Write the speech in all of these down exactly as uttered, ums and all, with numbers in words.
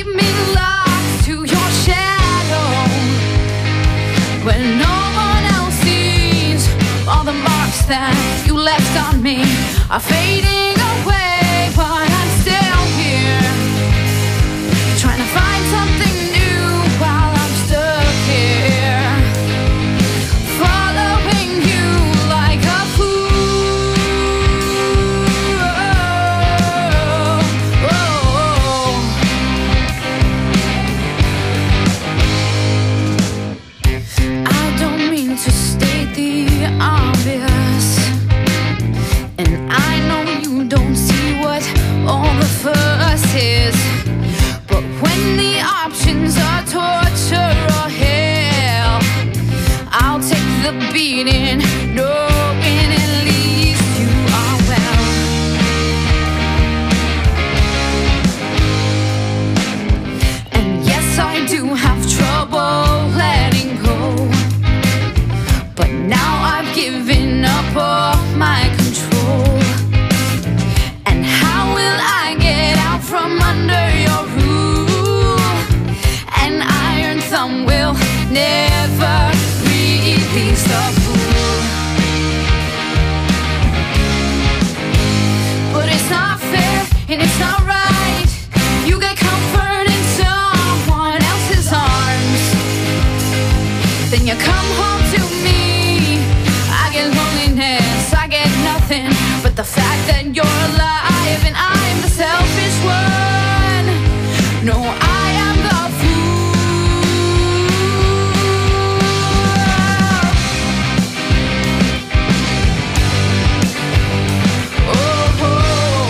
me lost to your shadow, when no one else sees all the marks that you left on me are fading away, but I'm still here, trying to find something new while I'm stuck here, following you like a fool. I don't mean to state the obvious, and I know you don't see what all the fuss is, but when the options are torture or hell, I'll take the beating, knowing at least you are well. And yes, I do have trouble letting go, but now I've given up all my control. And how will I get out from under your rule? An iron thumb will never release the fool. But it's not fair and it's not right. You get comfort in someone else's arms, then you come home to me. I get loneliness, I get nothing but the fact that you're alive and I'm the selfish one. No, I am the fool. Oh, oh,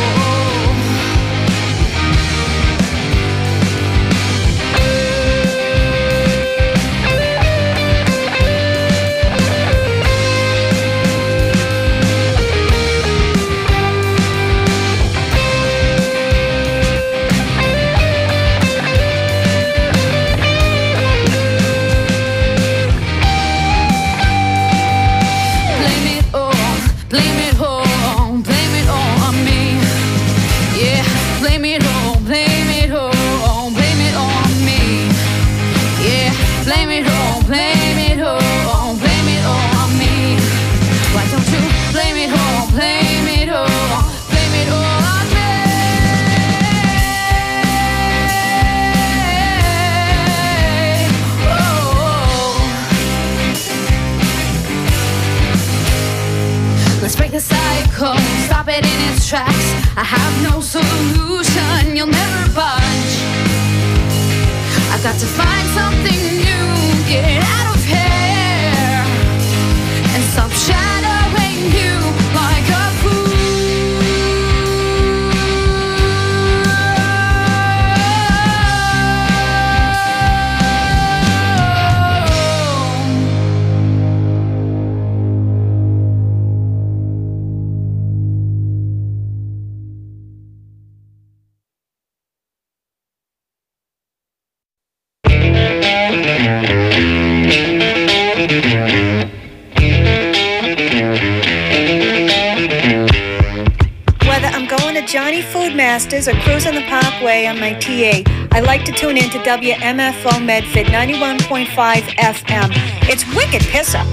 blame it all, blame it all on me. Yeah, blame it all, blame it all, blame it all on me. Yeah, blame it all, blame it all, blame it all on me. Why don't you blame it all, blame it all, blame it all on me? Let's break the cycle, stop it in its tracks. I have no solution, you'll never budge. I've got to find something new, get out of here, and stop shadowing you like a fool. Johnny Food Masters or cruising the Parkway on my T A, I like to tune in to W M F O Medford ninety-one point five F M. It's wicked piss up.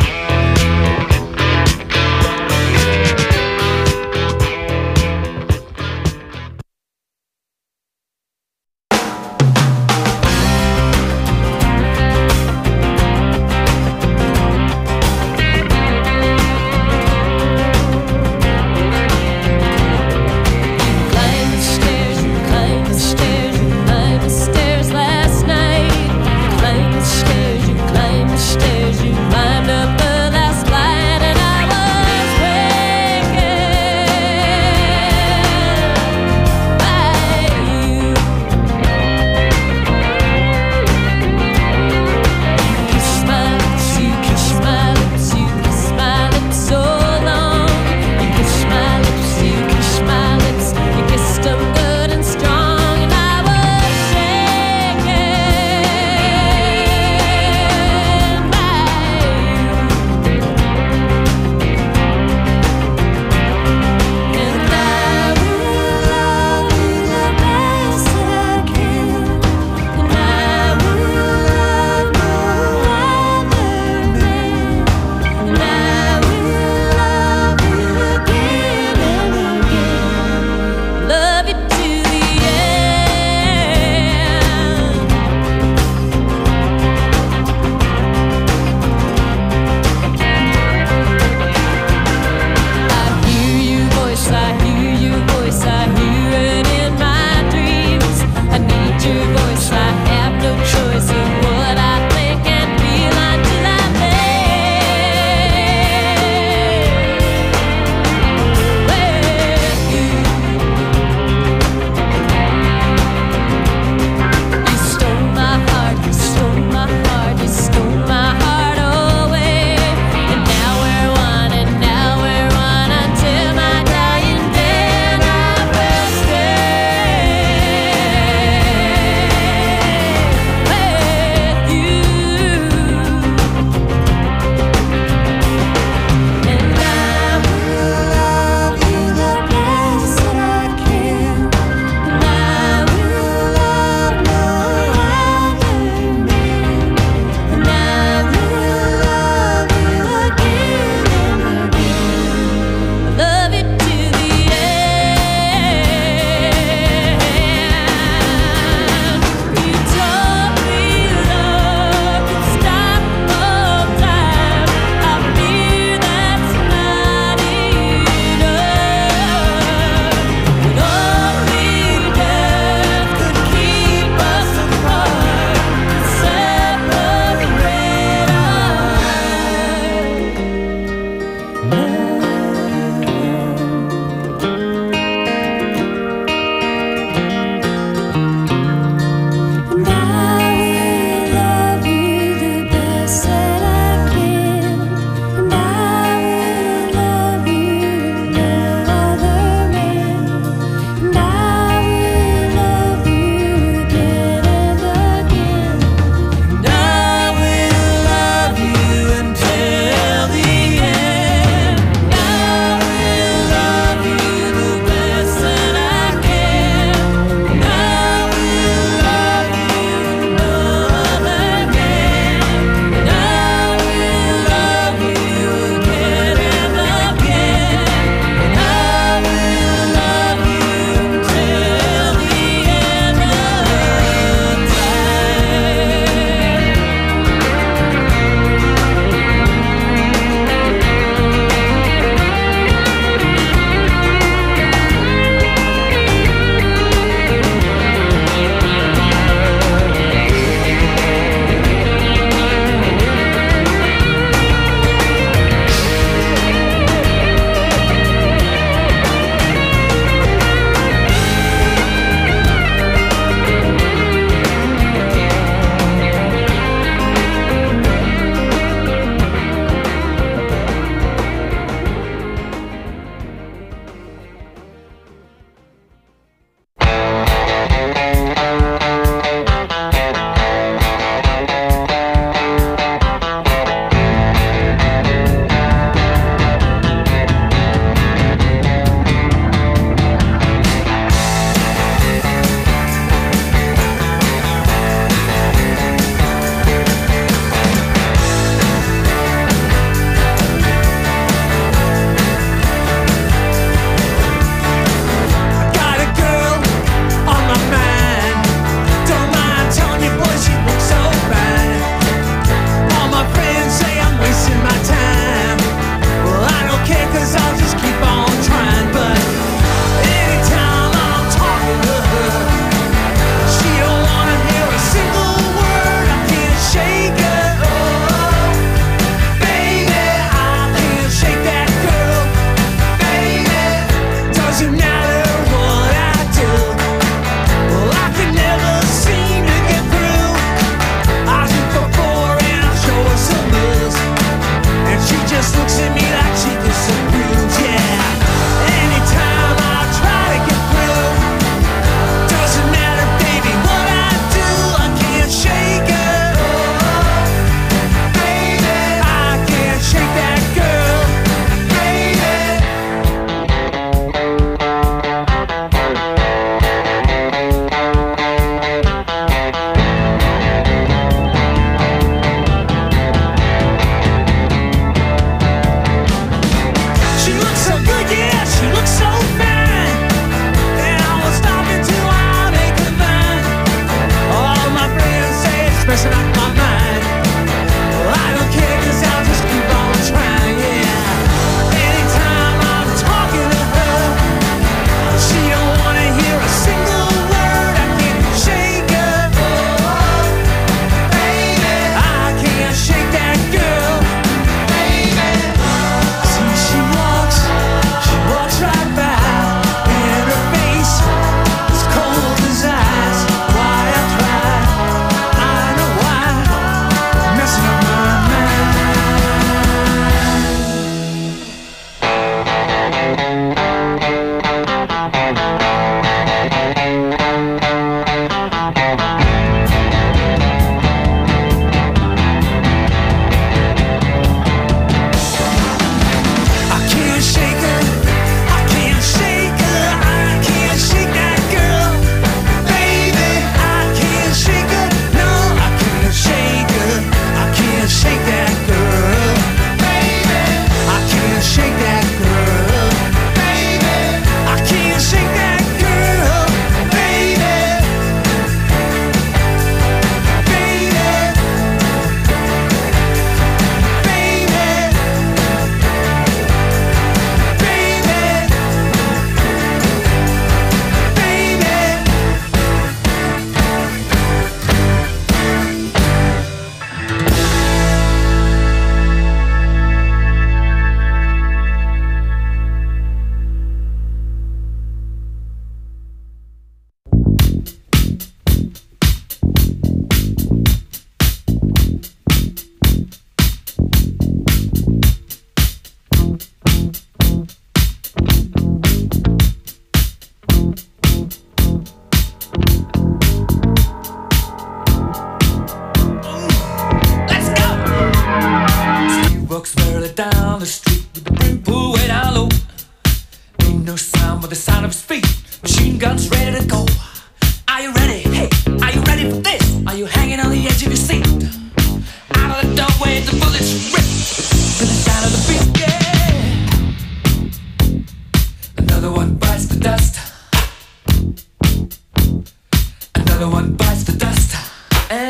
Stairs, you climbed up the ladder.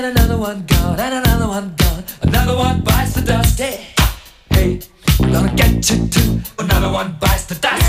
and another one gone, and another one gone. Another one bites the dust. Hey, hey, I'm gonna get you too. Another one bites the dust.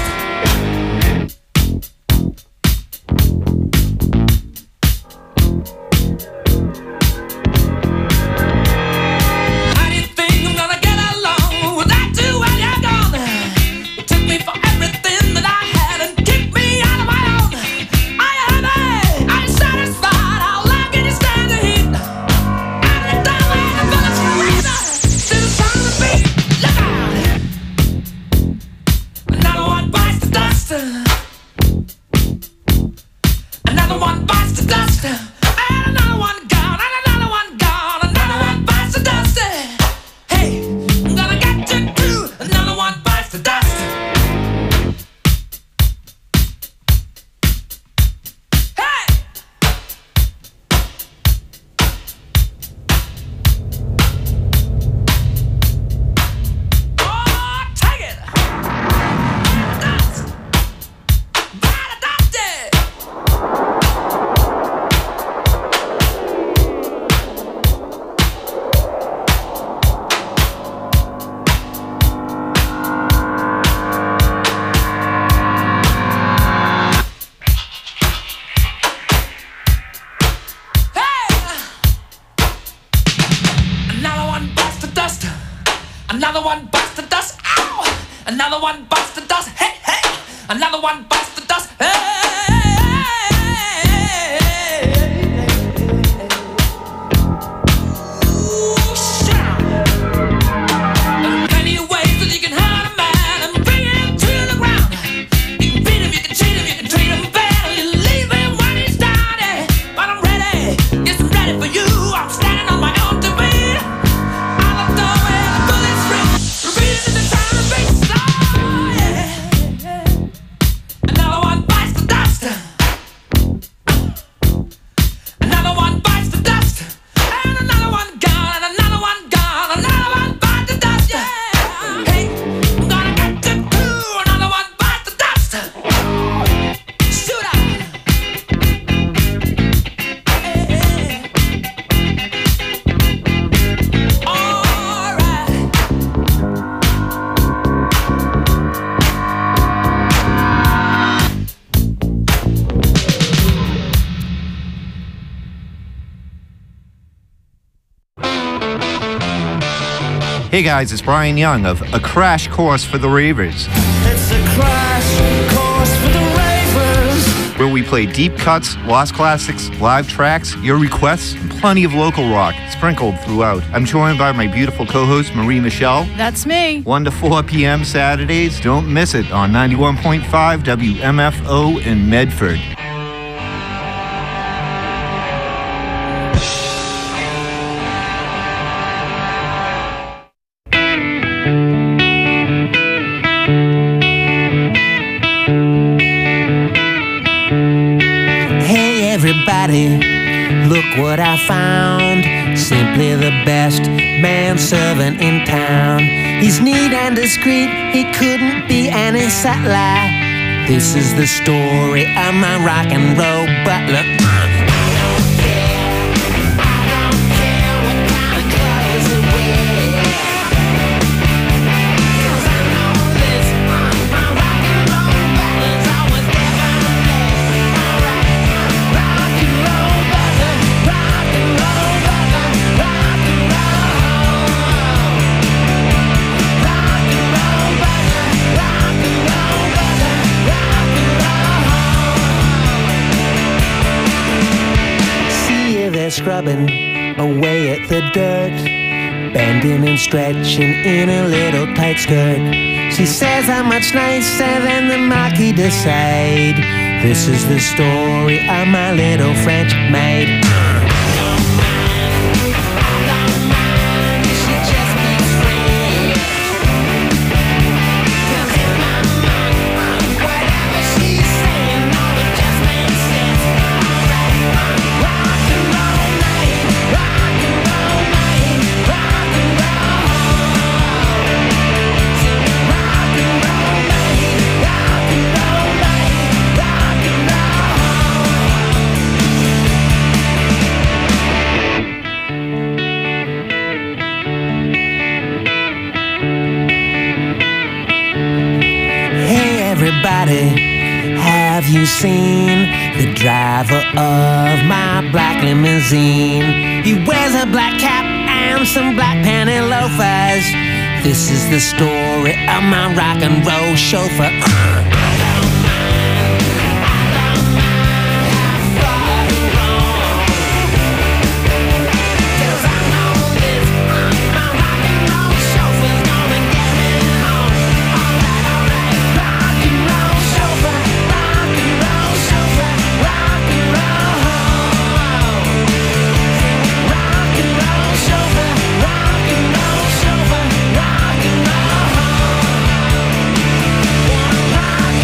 Another one bites the dust. Ow! Another one bites the dust. Hey, hey! Another one bites the dust. Hey! Ooh, shout! There are plenty of ways that you can hurt a man and bring him to the ground. You can beat him, you can cheat him, you can treat him bad, you leave him when he's down. But I'm ready, yes, I'm ready for you. I'm standing on my own two feet. Hey guys, it's Brian Young of A Crash Course for the Ravers. It's a crash course for the Ravers. Where we play deep cuts, lost classics, live tracks, your requests, and plenty of local rock sprinkled throughout. I'm joined by my beautiful co-host, Marie Michelle. That's me. one to four p.m. Saturdays. Don't miss it on ninety-one point five W M F O in Medford. Look what I found, simply the best manservant in town. He's neat and discreet, he couldn't be any subtler. This is the story of my rock and roll butler. Scrubbing away at the dirt, bending and stretching in a little tight skirt. She says how much nicer than the Marquis de Sade. This is the story of my little French maid. seen the driver of my black limousine. He wears a black cap and some black panty loafers. This is the story of my rock and roll chauffeur. Rock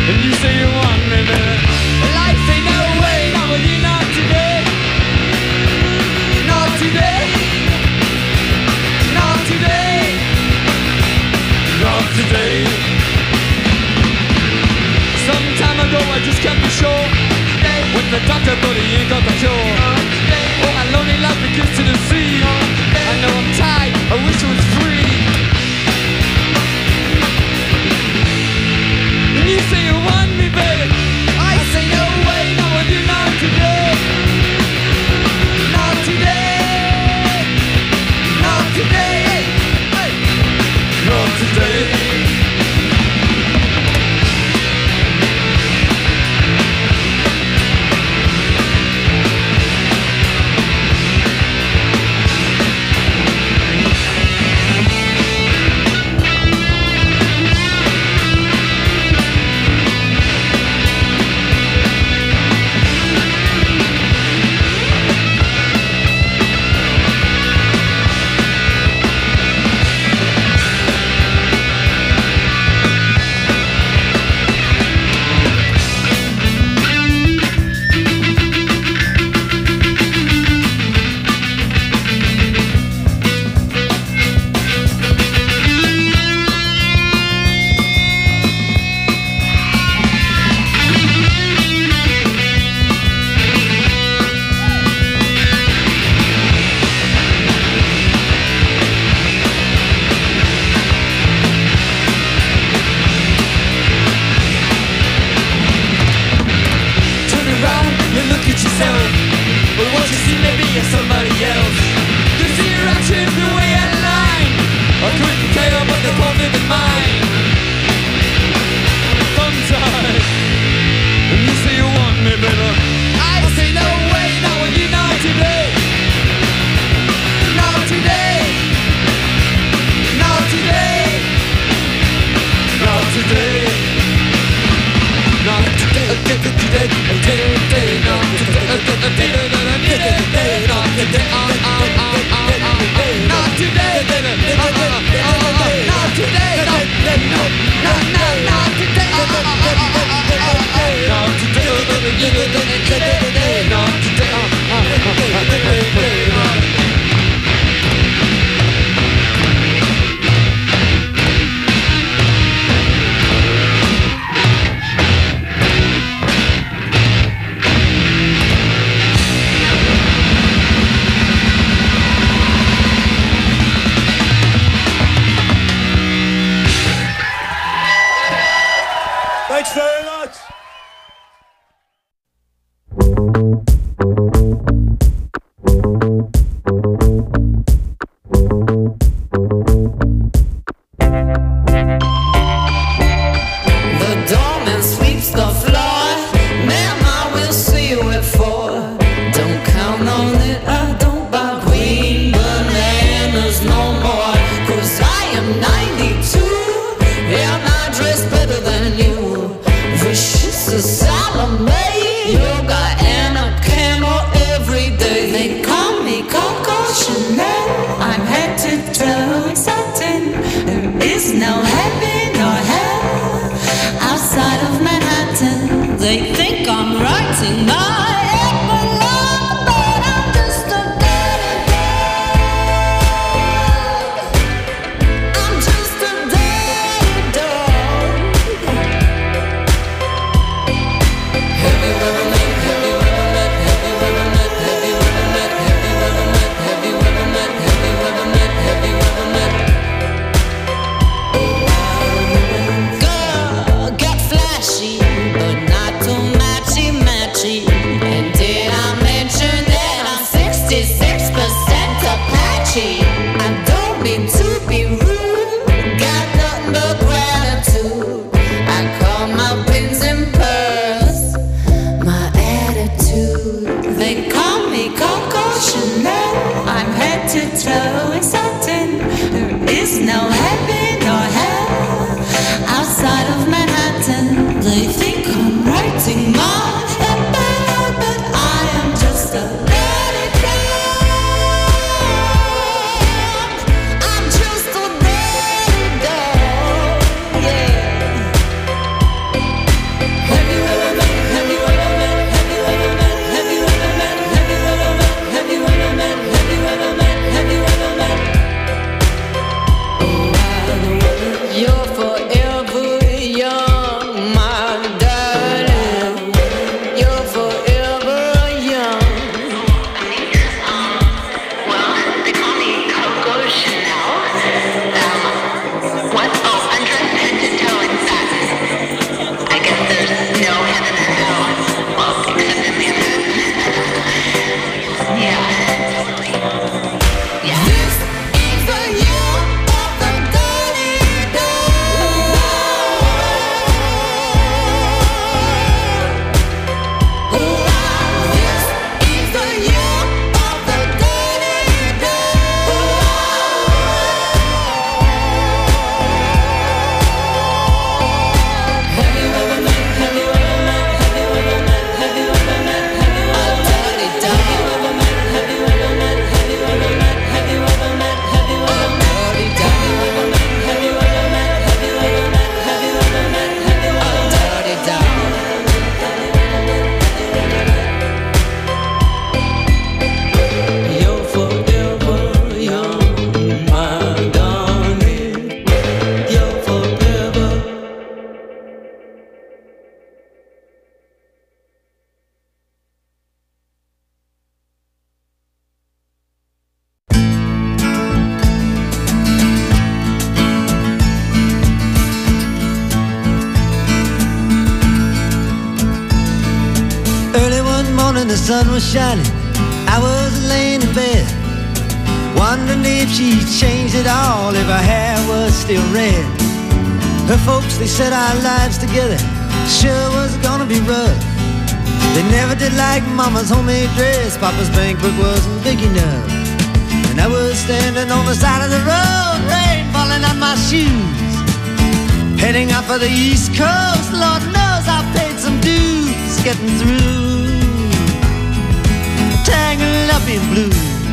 And you say you want me, baby. Life ain't no way, not with you, not today. Not today. Not today. Not today. Some time ago I just can't be sure. When the doctor thought he ain't got the cure. Oh, my lonely life begins to the sea. I know I'm tired, I wish it was free. And you say you want me, baby. I say no way, not with you, not today. Not today. Not today. Hey. Not today. Thanks very much. morning the sun was shining, I was laying in bed, wondering if she changed at all, if her hair was still red. Her folks, they said our lives together sure was gonna be rough. They never did like Mama's homemade dress, Papa's bank book wasn't big enough. And I was standing on the side of the road, rain falling on my shoes, heading out for the East Coast. Lord knows I paid some dues getting through, tangled up in blue.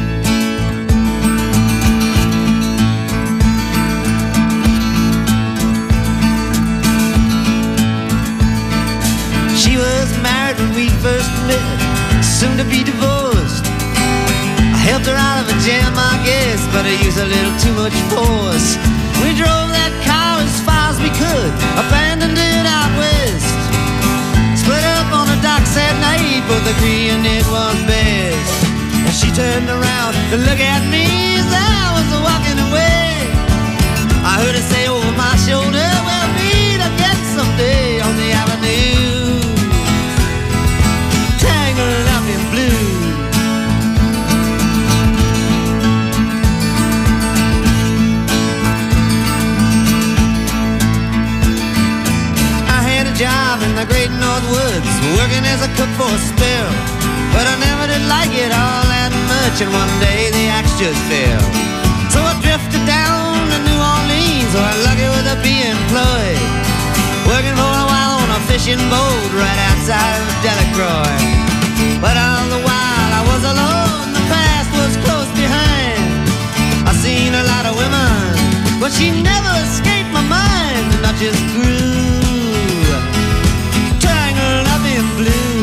She was married when we first met, soon to be divorced. I helped her out of a jam, I guess, but I used a little too much force. We drove that car as far as we could, abandoned it out west, split up on the docks at night, both agreeing it was best. And she turned around to look at me as I was walking away. I heard her say over my shoulder, we'll meet again someday on the avenue, tangled up in blue. Job in the great North Woods, working as a cook for a spell, but I never did like it all that much, and one day the axe just fell. So I drifted down to New Orleans, where I'm lucky with a be employed, working for a while on a fishing boat right outside of Delacroix. But all the while I was alone, the past was close behind. I seen a lot of women, but she never escaped my mind, and I just grew blue.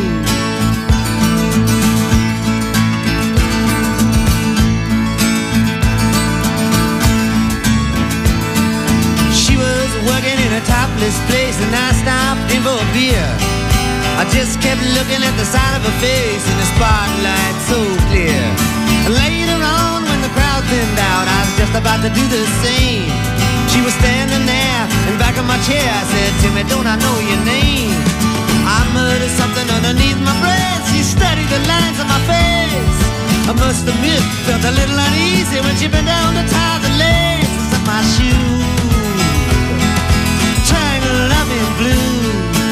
She was working in a topless place, and I stopped in for a beer. I just kept looking at the side of her face in the spotlight so clear. Later on, when the crowd thinned out, I was just about to do the same. She was standing there in back of my chair. I said, Timmy, don't I know your name? I muttered something underneath my breath. She studied the lines on my face. I must admit, felt a little uneasy when she bent down to tie the laces of my shoes, tangled up in blue.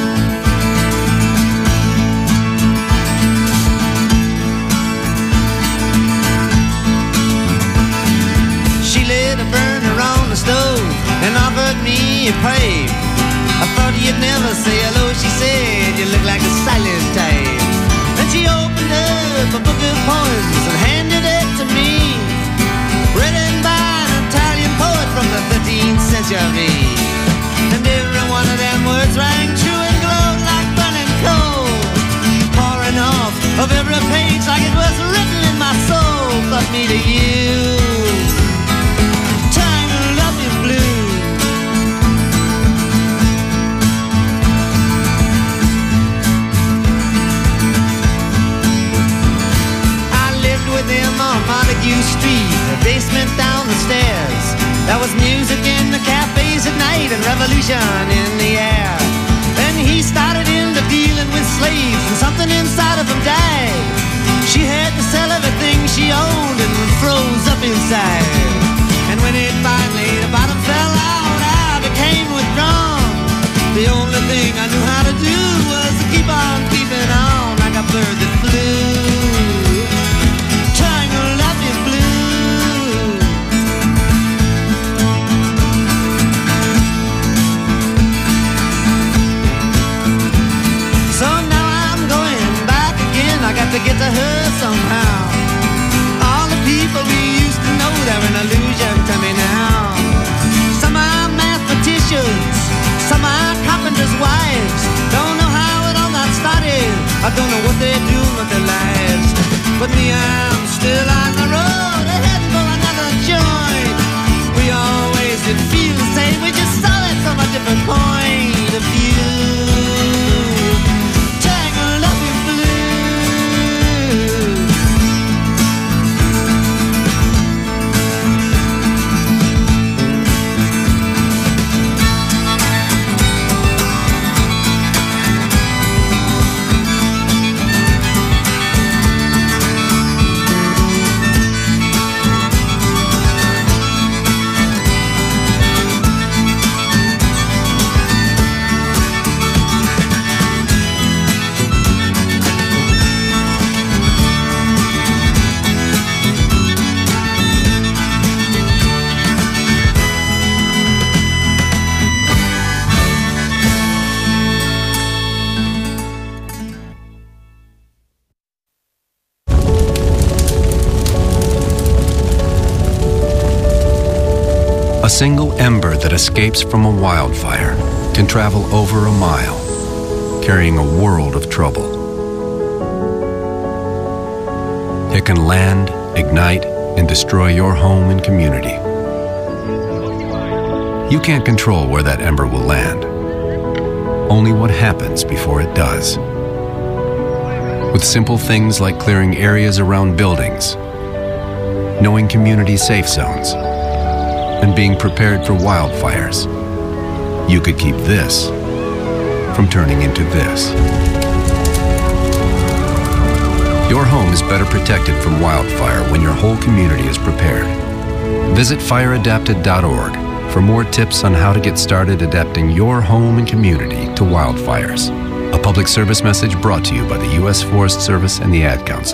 She lit a burner on the stove and offered me a pipe. I thought you'd never say hello, she said, you look like a silent type. And she opened up a book of poems and handed it to me, written by an Italian poet from the thirteenth century. And every one of them words rang true and glowed like burning coal, pouring off of every page like it was written in my soul. But me to you, tangled up in blue. With him on Montague Street, the basement down the stairs. There was music in the cafes at night and revolution in the air. Then he started into dealing with slaves, and something inside of him died. She had to sell everything she owned and froze up inside. And when it finally, the bottom fell out, I became withdrawn. The only thing I knew how to do was to keep on keeping on like a bird that flew. I got to get to her somehow. All the people we used to know, they're an illusion to me now. Some are mathematicians, some are carpenters' wives. Don't know how it all got started, I don't know what they're doing with their lives. But me, I'm still on the road, heading for another joint. We always did feel the same, we just saw it from a different point of view. A single ember that escapes from a wildfire can travel over a mile, carrying a world of trouble. It can land, ignite, and destroy your home and community. You can't control where that ember will land, only what happens before it does. With simple things like clearing areas around buildings, knowing community safe zones, and being prepared for wildfires, you could keep this from turning into this. Your home is better protected from wildfire when your whole community is prepared. Visit fire adapted dot org for more tips on how to get started adapting your home and community to wildfires. A public service message brought to you by the U S Forest Service and the Ad Council.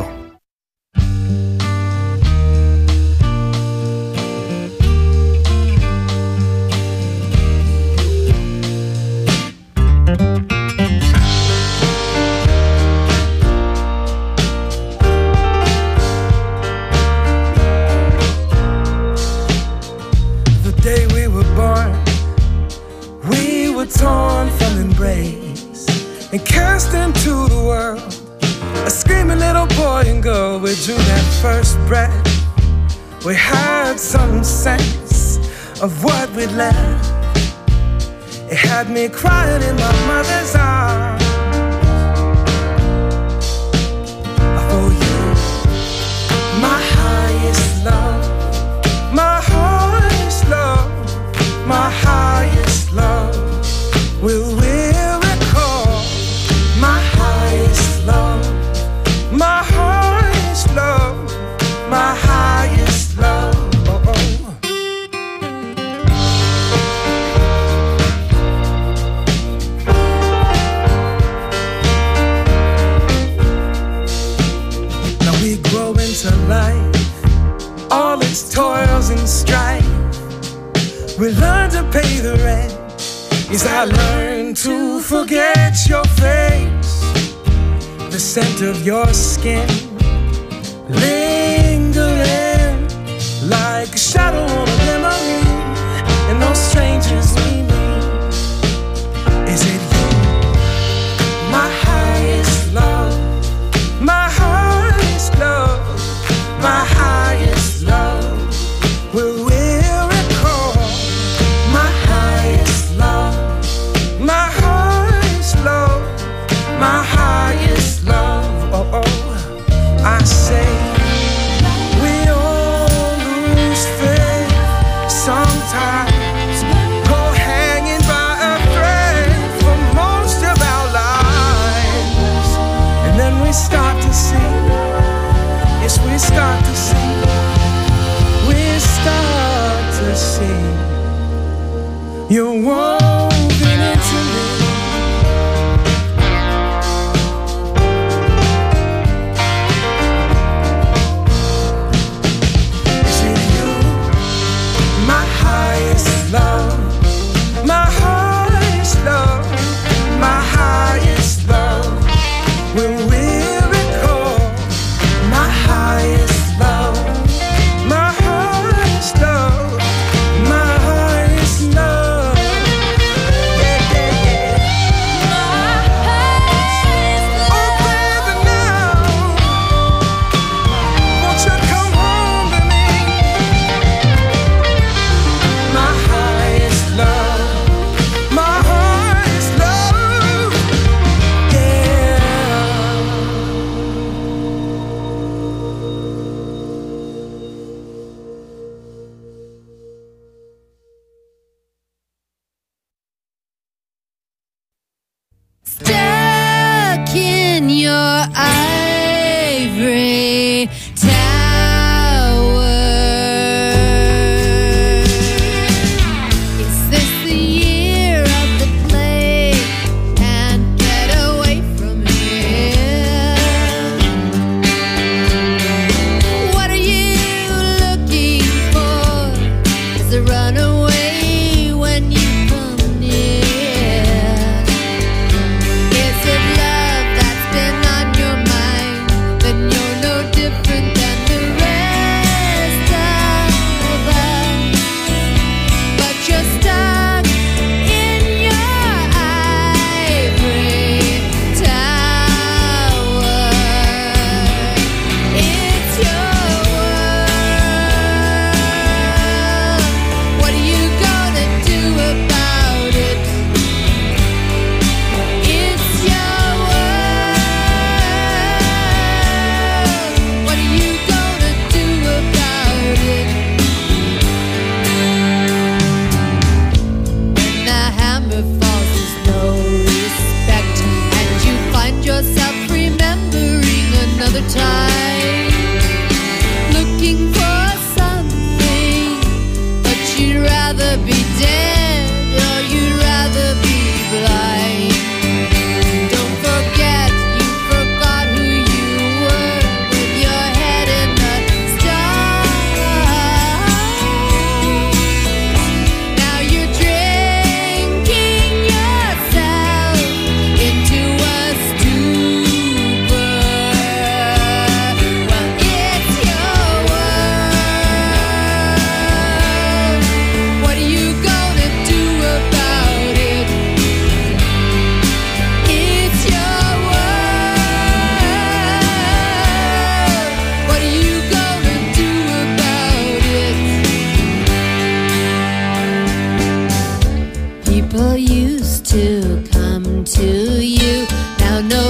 We had some sense of what we'd left. It had me crying in my mother's arms. For you, my highest love, my highest love, my highest love. Will we recall my highest love, my highest love, my highest love. Oh, oh. Now we grow into life, all its toils and strife. We learn to pay the rent. Yes, I learned to forget your face, the scent of your skin lingering like a shadow on a memory, and those strangers we meet. Is it you, my highest love, my highest love, my highest love? Will we recall my highest love, my highest love, my highest love? Oh, oh, I say we all lose faith sometimes, go hanging by a thread for most of our lives, and then we start to see, yes, we start to see, we start to see you're woven into me. Love, my highest love, my highest love. When we recall my highest love, my highest love, my highest love.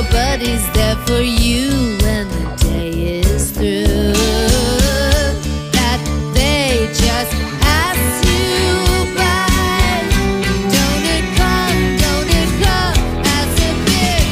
Nobody's there for you when the day is through. That they just pass you by. Don't it come, don't it come as a big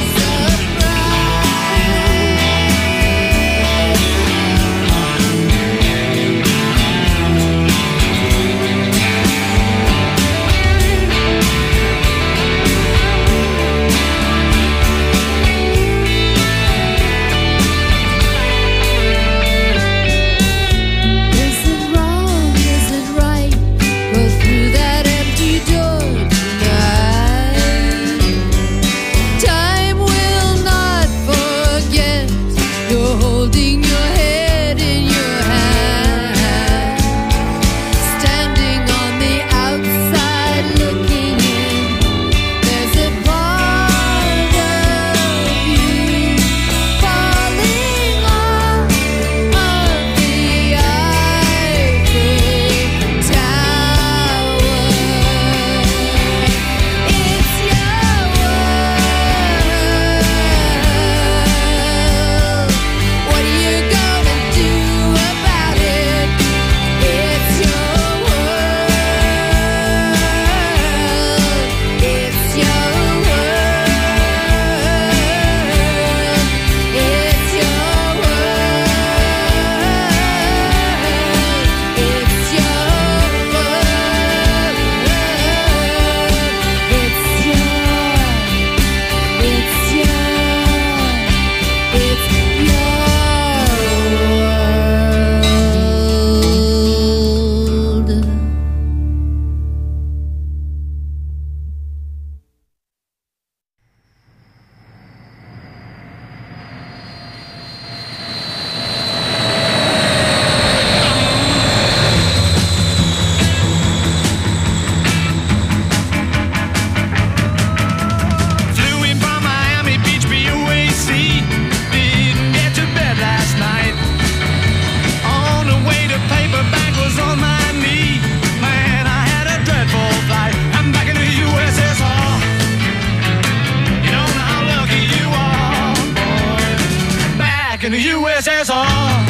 in the U S S R.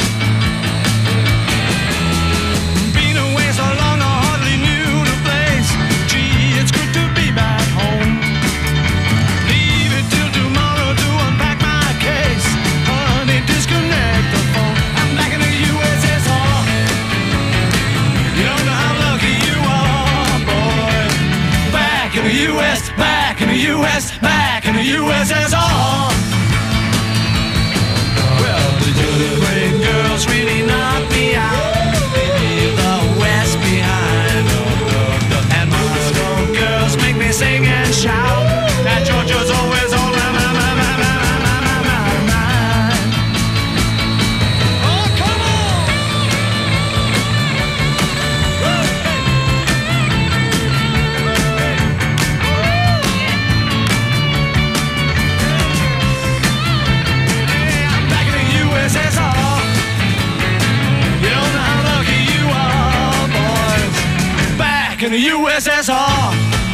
Been away so long I hardly knew the place. Gee, it's good to be back home. Leave it till tomorrow to unpack my case. Honey, disconnect the phone. I'm back in the U S S R. You don't know how lucky you are, boy. Back in the U S, back in the U S, back in the U S S R. The great girls really knock me out. They leave the West behind. And Moscow girls make me sing and shout. And Georgia's always on my, my, my, my, my, my, my, my mind. Oh, come on! Hey, I'm back in the U S S R. In the U S S R.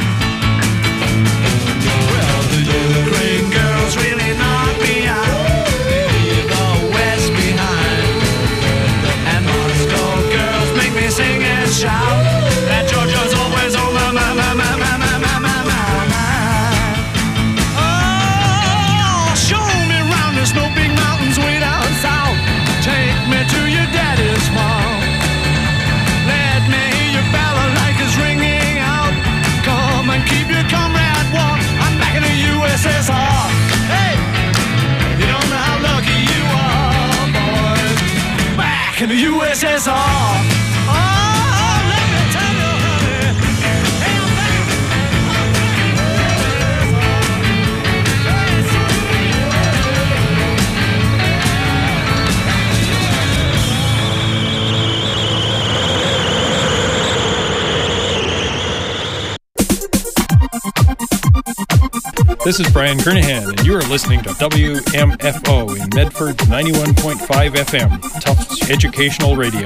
Well, the Ukraine girls really knock me out. They leave the West behind. And Moscow girls make me sing and shout. And Georgia's always on my, my, my, my, my, my, my, my, my, my. Oh, show me round the snow big mountains way down south. Take me to your daddy's farm. Let me hear your balalaikas ringing out. Come and keep your comrade warm. I'm back in the U S S R. Hey, you don't know how lucky you are, boys. Back in the U S S R. Oh, let me tell you, honey. Hey, I'm back. I'm back in the U S S R. This is Brian Kernahan, and you are listening to W M F O in Medford ninety-one point five F M, Tufts Educational Radio.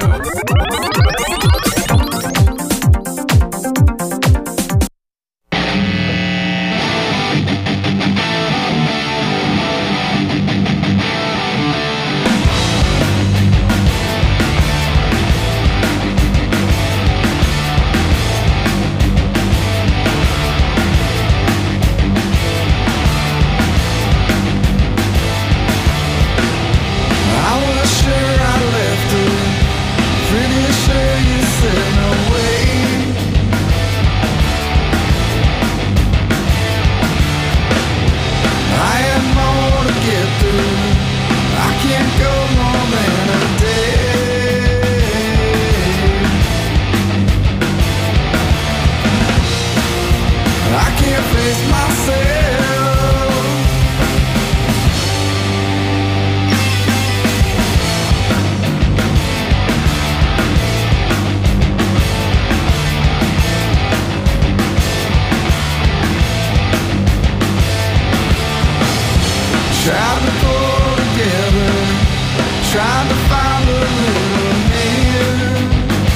Tried to pull together, tried to find a little hand.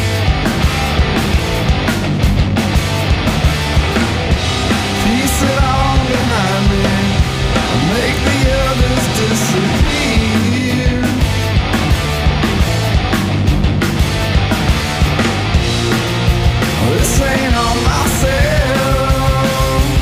Piece it all behind me, make the others disappear. This ain't on myself.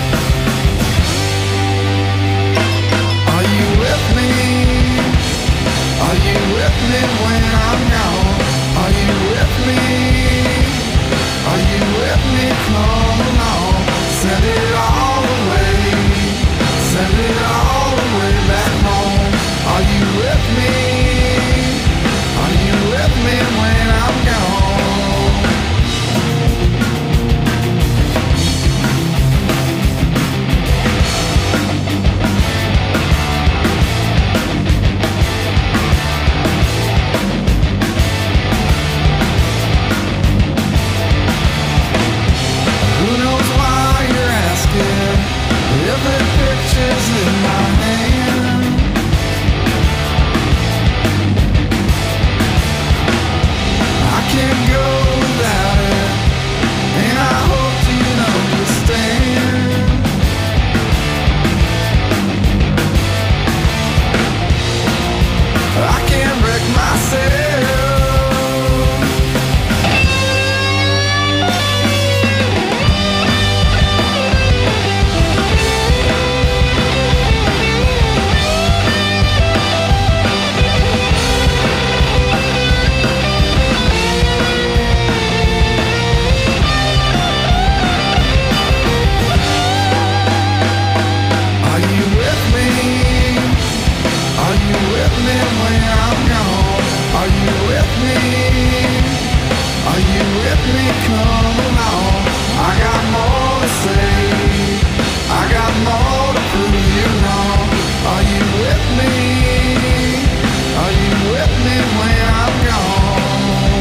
Are you with me? Are you with me when I'm gone? Are you with me? Are you with me? Come along. Send it all away. Send it all the way back home. Are you with me? Are you with me when I'm gone? Who knows why you're asking? If the picture's in my hand, I can't go without it, and I hope you'd understand. I can't wreck myself. Are you with me? Are you with me when I'm gone? Are you with me? Are you with me? Come along. I got more to say. I got more to prove you wrong. Are you with me? Are you with me when I'm gone?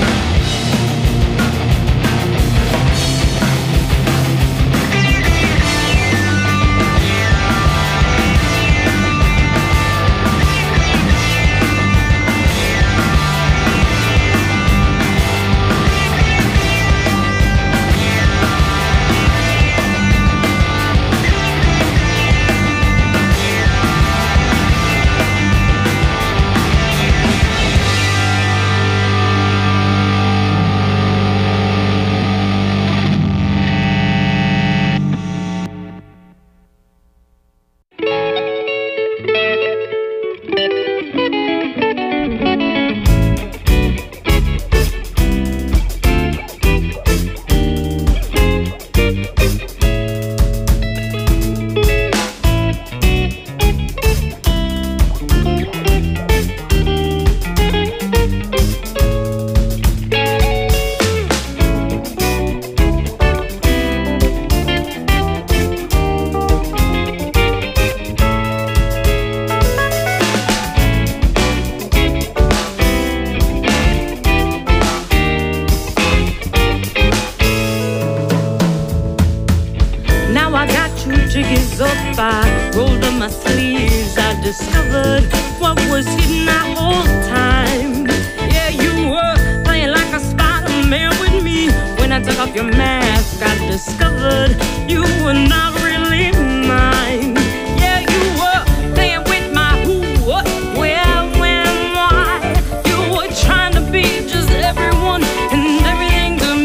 Now I got two jiggies up, I rolled up my sleeves. I discovered what was hidden that whole time. Yeah, you were playing like a Spider-Man with me. When I took off your mask, I discovered you were not really mine. Yeah, you were playing with my who, what, where, when, why. You were trying to be just everyone and everything to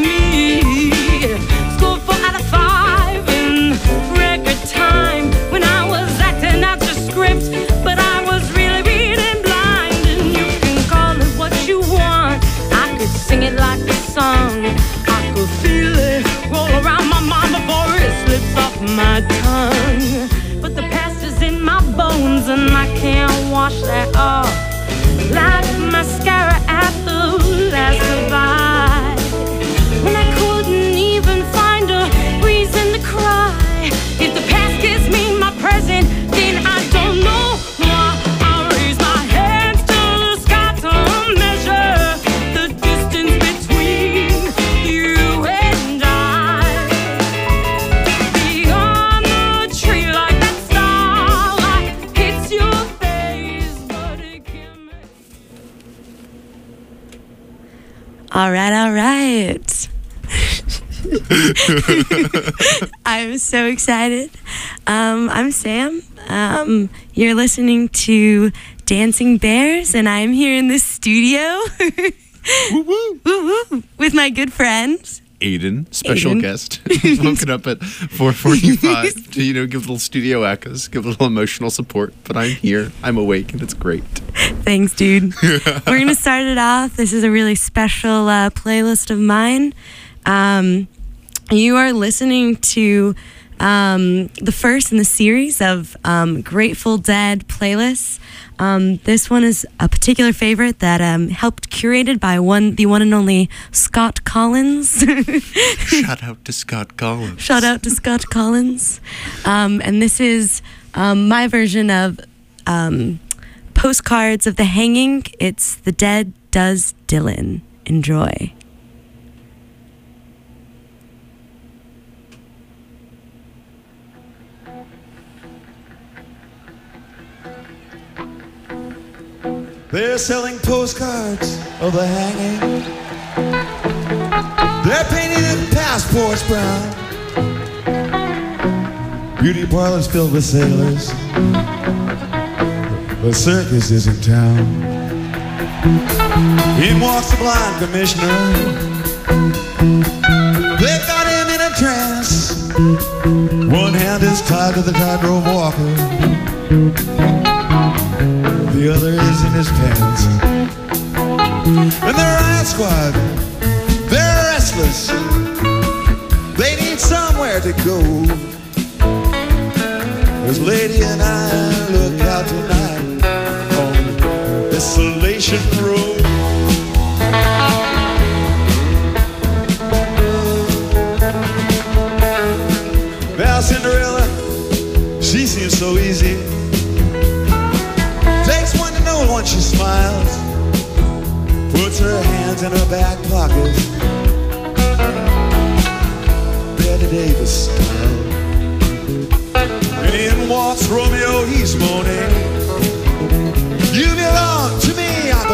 me. Scored four out of five in record time when I was acting out your script, but I was really reading blind. And you can call it what you want. I could sing it like a song. I could feel it roll around my mind before it slips off my tongue. But the past is in my bones and I can't wash that off like mascara at the last goodbye. When I couldn't even find a reason to cry. If the past gives me my present, then I don't know why. I raise my hands to the sky to measure the distance between you and I. Beyond the tree like that starlight hits your face. All right, all right. I'm so excited. Um, I'm Sam. Um, you're listening to Dancing Bears, and I'm here in the studio woo woo. Woo woo, with my good friend Aiden, special Aiden. guest, woken up at four forty-five to, you know, give little studio echoes, give a little emotional support. But I'm here, I'm awake, and it's great. Thanks, dude. We're going to start it off. This is a really special uh, playlist of mine. Um, you are listening to um, the first in the series of um, Grateful Dead playlists. Um, this one is a particular favorite that um, helped curated by one, the one and only Scott Collins. Shout out to Scott Collins. Shout out to Scott Collins. Um, and this is um, my version of um, Postcards of the Hanging. It's The Dead Does Dylan. Enjoy. They're selling postcards of the hanging. They're painting passports brown. Beauty parlors filled with sailors. The circus is in town. In walks the blind commissioner. They've got him in a trance. One hand is tied to the tightrope walker. The other is in his pants. And the riot squad, they're restless. They need somewhere to go. As Lady and I look out tonight on Desolation Road. Now Cinderella, she seems so easy. Takes one to know one, she smiles. Puts her hands in her back pocket. Betty Davis style. In walks Romeo, he's moaning. You belong to me, I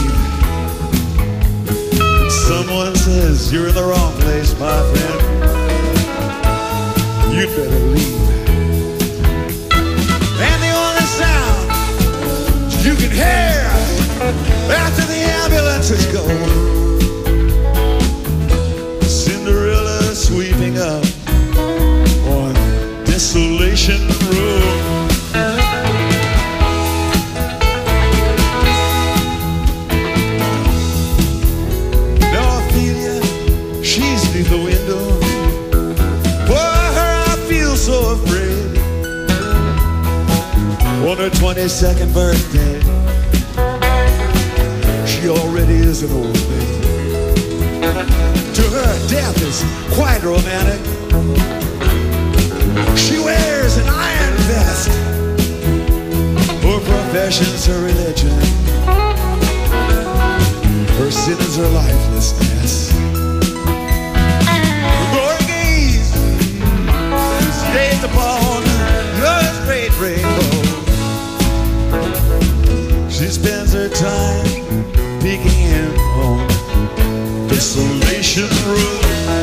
believe. Someone says you're in the wrong place, my friend. You'd better leave. And the only sound you can hear after the ambulances go, Cinderella sweeping up on Desolation Road. Now Ophelia, she's neath the window. For her I feel so afraid. On her twenty-second birthday, she already is an old maid. To her, death is quite romantic. She wears an iron vest. Her profession's her religion. Her sin is her lifelessness. Her gaze is gazed upon her great rainbow. She spends her time peeking in on Desolation Road.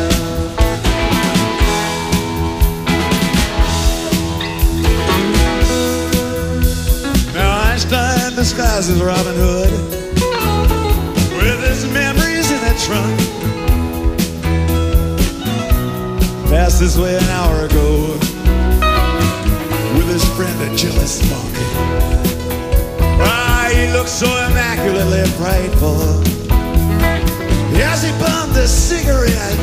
Now Einstein disguises Robin Hood with his memories in a trunk. Passed this way an hour ago with his friend a jealous monk. Ah, he looks so immaculately frightful as he bummed a cigarette,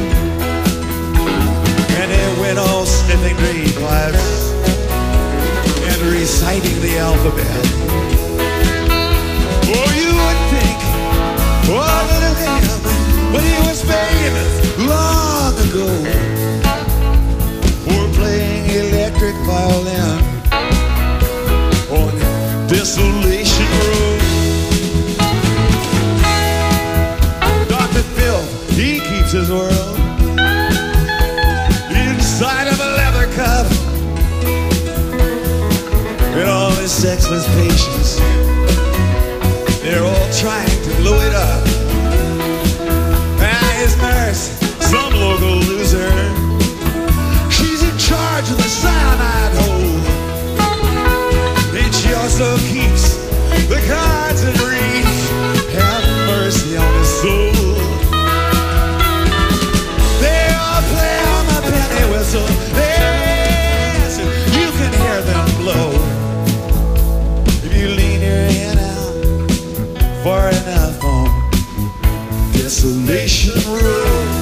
and he went all sniffing green pipes and reciting the alphabet. Oh, you would think, oh, little him, when he was famous long ago for playing electric violin on Desolation Road. Doctor Phil, he keeps his world inside of a leather cup, and all his sexless patients, they're all trying to blow it up. still keeps the cards in reach. Have mercy on his soul. They all play on the penny whistle. Yes, you can hear them blow. If you lean your head out far enough on Desolation Road.